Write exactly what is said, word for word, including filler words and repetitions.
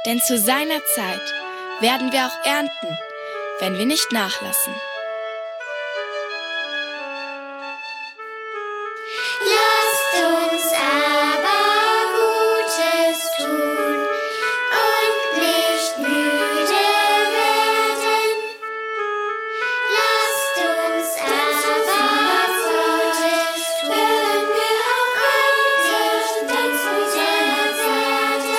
Denn zu seiner Zeit werden wir auch ernten, wenn wir nicht nachlassen.